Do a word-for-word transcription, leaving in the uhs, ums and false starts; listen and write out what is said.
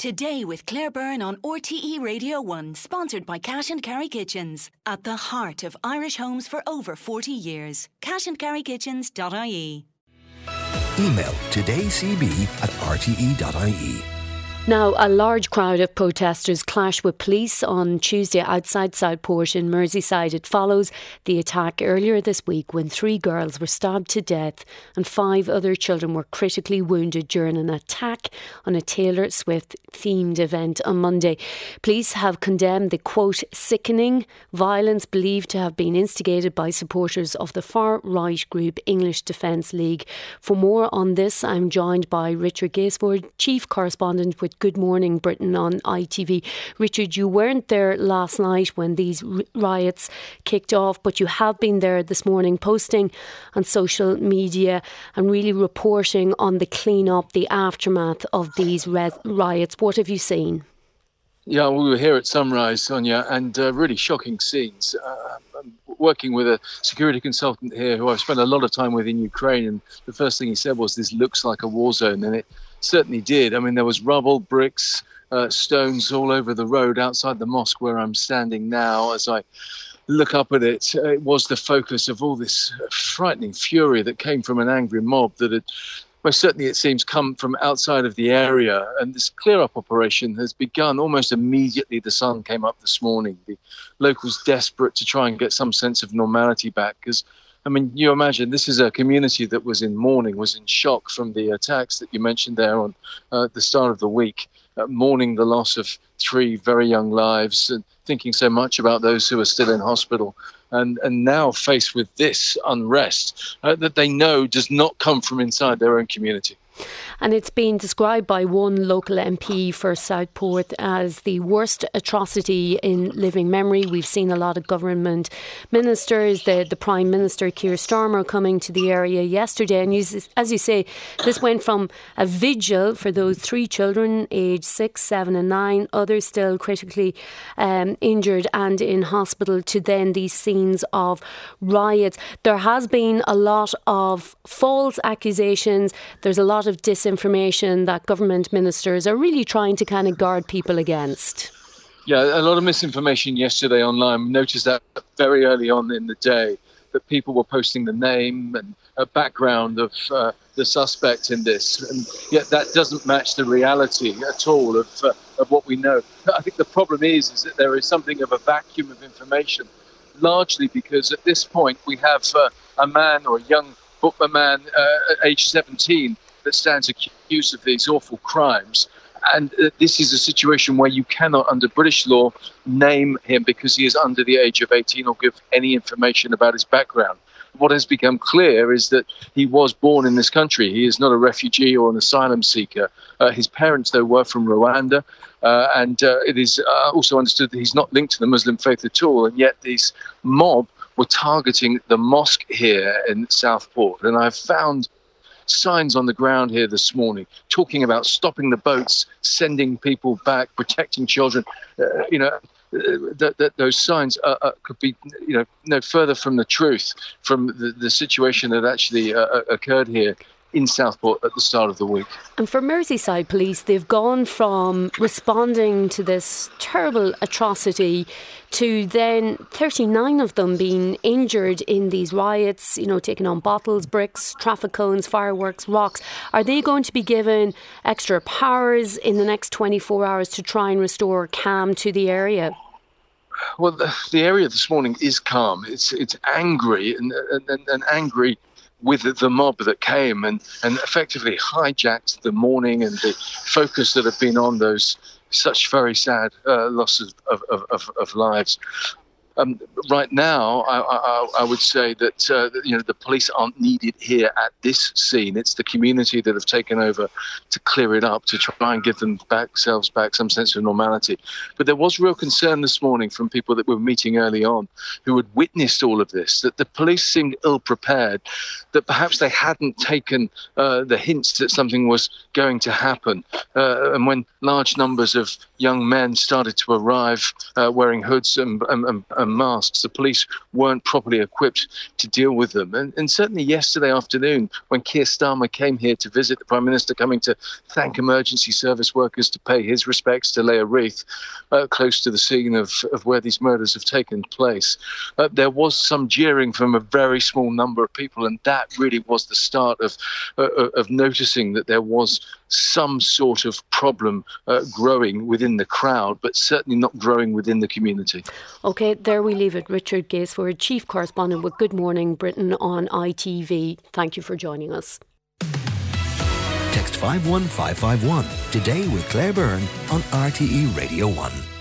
Today with Claire Byrne on R T E Radio one, sponsored by Cash and Carry Kitchens. At the heart of Irish homes for over forty years. cash and carry kitchens dot I E. Email todaycb at r t e dot i e. Now, a large crowd of protesters clashed with police on Tuesday outside Southport in Merseyside. It follows the attack earlier this week when three girls were stabbed to death and five other children were critically wounded during an attack on a Taylor Swift themed event on Monday. Police have condemned the, quote, sickening violence believed to have been instigated by supporters of the far-right group English Defence League. For more on this, I'm joined by Richard Gaisford, Chief Correspondent with Good Morning Britain on I T V. Richard, you weren't there last night when these riots kicked off, but you have been there this morning, posting on social media and really reporting on the clean-up, the aftermath of these res- riots. What have you seen? Yeah, we were here at sunrise, Sonia, and uh, really shocking scenes. Uh, I'm working with a security consultant here who I've spent a lot of time with in Ukraine, and the first thing he said was, this looks like a war zone, and it certainly did. I mean, there was rubble, bricks, uh, stones all over the road outside the mosque where I'm standing now. As I look up at it, uh, it was the focus of all this frightening fury that came from an angry mob that had, most certainly it seems, come from outside of the area. And this clear-up operation has begun almost immediately the sun came up this morning. The locals desperate to try and get some sense of normality back, because I mean, you imagine this is a community that was in mourning, was in shock from the attacks that you mentioned there on uh, the start of the week, uh, mourning the loss of three very young lives and thinking so much about those who are still in hospital. And, and now faced with this unrest uh, that they know does not come from inside their own community. And it's been described by one local M P for Southport as the worst atrocity in living memory. We've seen a lot of government ministers, the, the Prime Minister, Keir Starmer, coming to the area yesterday. And you, as you say, this went from a vigil for those three children, aged six, seven and nine, others still critically um, injured and in hospital, to then these scenes of riots. There has been a lot of false accusations. There's a lot of disinformation that government ministers are really trying to kind of guard people against. Yeah, a lot of misinformation yesterday online. We noticed that very early on in the day, that people were posting the name and a background of uh, the suspect in this, and yet that doesn't match the reality at all of uh, of what we know. I think the problem is is that there is something of a vacuum of information, largely because at this point we have uh, a man or a young a man uh, aged seventeen that stands accused of these awful crimes. And uh, this is a situation where you cannot, under British law, name him because he is under the age of eighteen or give any information about his background. What has become clear is that he was born in this country. He is not a refugee or an asylum seeker. Uh, his parents, though, were from Rwanda. Uh, and uh, it is uh, also understood that he's not linked to the Muslim faith at all. And yet these mob were targeting the mosque here in Southport. And I've found signs on the ground here this morning talking about stopping the boats, sending people back, protecting children. Uh, you know, that, that those signs uh, uh, could be, you know, no further from the truth, from the, the situation that actually uh, occurred here in Southport at the start of the week. And for Merseyside Police, they've gone from responding to this terrible atrocity to then thirty-nine of them being injured in these riots, you know, taking on bottles, bricks, traffic cones, fireworks, rocks. Are they going to be given extra powers in the next twenty-four hours to try and restore calm to the area? Well, the, the area this morning is calm. It's it's angry and and, and angry with the mob that came and, and effectively hijacked the mourning and the focus that had been on those such very sad uh, losses of, of, of, of lives. Um, right now, I, I, I would say that uh, you know the police aren't needed here at this scene. It's the community that have taken over to clear it up, to try and give them back, themselves back some sense of normality. But there was real concern this morning from people that we were meeting early on who had witnessed all of this, that the police seemed ill-prepared, that perhaps they hadn't taken uh, the hints that something was going to happen. Uh, and when large numbers of young men started to arrive uh, wearing hoods and, and, and and masks. The police weren't properly equipped to deal with them. And, and certainly yesterday afternoon, when Keir Starmer came here to visit the Prime Minister, coming to thank emergency service workers, to pay his respects, to lay a wreath uh, close to the scene of, of where these murders have taken place, uh, there was some jeering from a very small number of people, and that really was the start of, uh, of noticing that there was some sort of problem uh, growing within the crowd, but certainly not growing within the community. OK, there we leave it. Richard Gaisford, Chief Correspondent with Good Morning Britain on I T V. Thank you for joining us. Text five one five five one today with Claire Byrne on R T E Radio one.